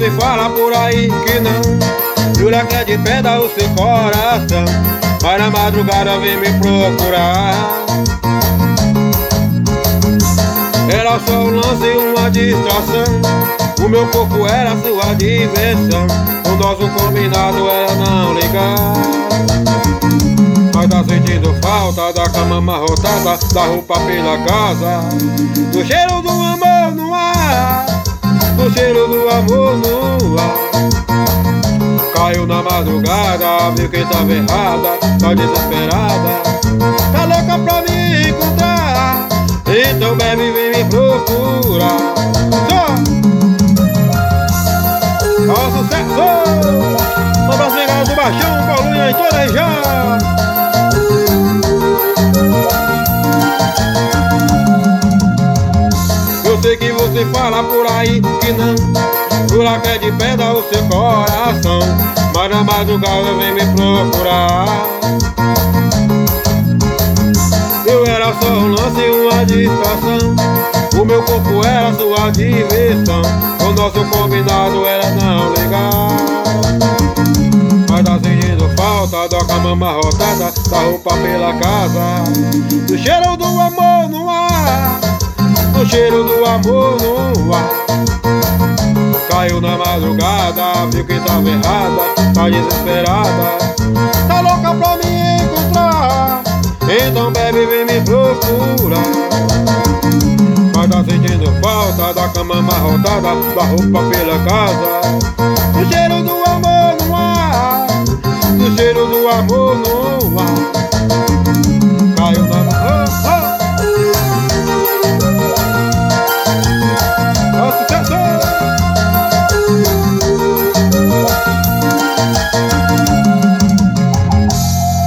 você fala por aí que não, jura que é de pedra o seu coração, mas na madrugada vem me procurar. Era só um lance e uma distração, o meu corpo era sua diversão, o nosso combinado era não ligar. Mas tá sentindo falta da cama amarrotada, da roupa pela casa, do cheiro do amor no ar, do cheiro do amor no ar. Caiu na madrugada, viu que tava errada, tá desesperada, tá louca pra me encontrar, então bebe, vem me procurar. Ó sucesso! Um abraço legal do Baixão, Paulinho e toda aí já! Eu sei que você fala por aí que não, jura que é de pedra o seu coração, mas na madrugada vem me procurar. Eu era só um lance e uma distração, o meu corpo era sua diversão, o nosso combinado era não ligar. Mas tá sentindo falta da cama amarrotada, da roupa pela casa, do cheiro do amor no ar, do cheiro do amor no ar. Caiu na madrugada, viu que tava errada, tá desesperada, tá louca pra me encontrar, então bebe, vem me procurar. Mas tá sentindo falta da cama amarrotada, da roupa pela casa, do cheiro do amor no ar, do cheiro do amor no ar.